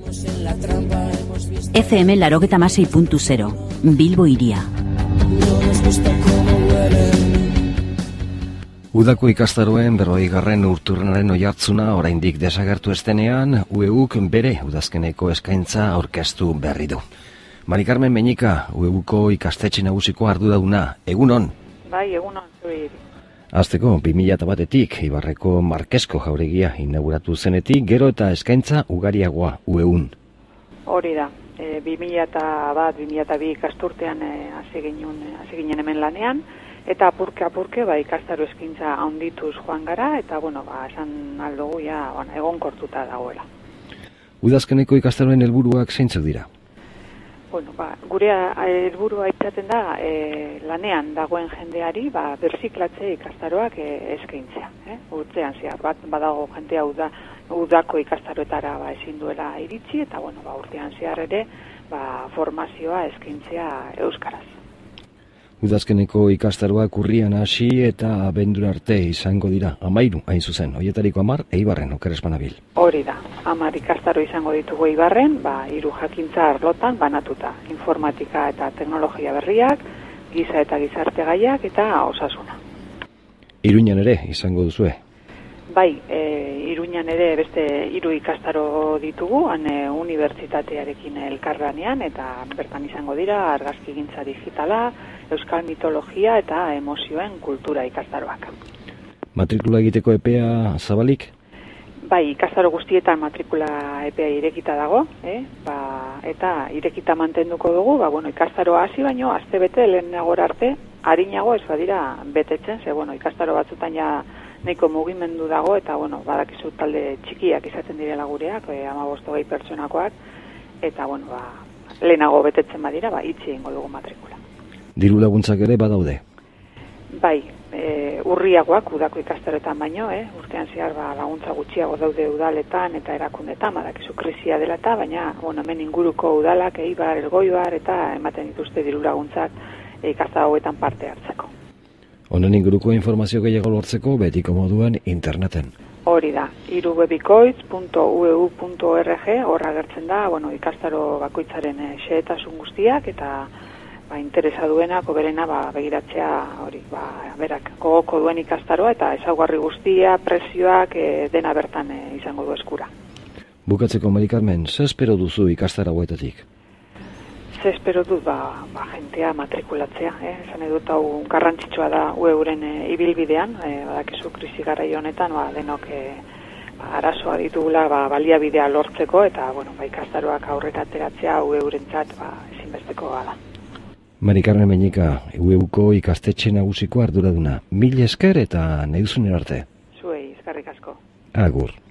FM 96.0, Bilbo iria. Udako ikastaroen 40. urturrenaren oihartzuna oraindik desagertu estenean, UEUk bere udazkeneko eskaintza aurkeztu berri du. Mari Carmen Meñika, UEUko ikastetxe nagusiko arduraduna, egunon? Bai, egunon, zuei. Hasteko, 2001-etik Ibarreko Markesko jauregia inauguratu zenetik, gero eta eskaintza ugariagoa UEUn. Hori da, 2001-2002 ikasturtean hasi ginen hemen lanean, eta apurke ikastaro eskaintza handituz joan gara, eta esan aldugu egonkortuta dagoela. Udazkeneko ikastaroen helburuak zeintzuk dira? Gure helburua izaten da lanean dagoen jendeari berziklatze ikastaroak eskaintzea. Urtean zehar bat badago jendea udako ikastaroetara ezin duela iritsi, eta urtean zehar ere formazioa eskaintzea euskaraz. Udazkeneko ikastaroak urrian hasi eta abendura arte izango dira, 13 hain zuzen, hoietariko 10 Eibarren okerespanabil. Hori da, 10 ikastaro izango ditugu Eibarren, 3 jakintza arlotan banatuta, informatika eta teknologia berriak, giza eta gizarte gaiak eta osasuna. Iruñan ere izango duzue? Bai, Iruñan ere beste 3 ikastaro ditugu, unibertsitatearekin elkarlanean, eta bertan izango dira argazkigintza digitala, euskal mitologia eta emozioen kultura ikastaroak. Matrikula egiteko epea zabalik? Bai, ikastaro guztietan matrikula epea irekita dago, eta irekita mantenduko dugu, ikastaroa hasi baino, astebete lehenagora arte, arinago ez badira betetzen, ikastaro batzutan nahiko mugimendu dago, eta badakizu talde txikiak izaten direla gureak, 15-20 pertsonakoak, eta lehenago betetzen badira, itxi egingo dugu matrikula. Diru laguntzak ere badaude? Bai, urriagoak udako ikastaroetan baino, urtean zehar laguntza gutxiago daude udaletan eta erakundetan, badakizu krisia dela eta, baina hemen inguruko udalak, Eibar, Elgoibar, eta ematen dituzte diru laguntzak ikastaro hauetan parte hartzeko. Honen inguruko informazio gehiago lortzeko betiko moduan interneten. Hori da, irubebikoitz.ueu.org, horra agertzen da, ikastaro bakoitzaren xehetasun guztiak, eta interesa duena, berena begiratzea hori, berak gogoko duen ikastaroa, eta ezaugarri guztia, prezioak, dena bertan izango du eskura. Bukatzeko, Mari Carmen, ze espero duzu ikastaro hauetatik? Ze espero dut, jentea matrikulatzea, esan edut hau garrantzitsua da UEUren ibilbidean, badakizu krisi garai honetan, denok arazoa ditugula baliabidea lortzeko, eta ikastaroak aurrera ateratzea UEUrentzat ezinbesteko da. Mari Carmen Meñika, UEUko ikastetxe nagusiko arduraduna. Mil esker eta nahi duzunen arte. Zuei, eskerrik asko. Agur.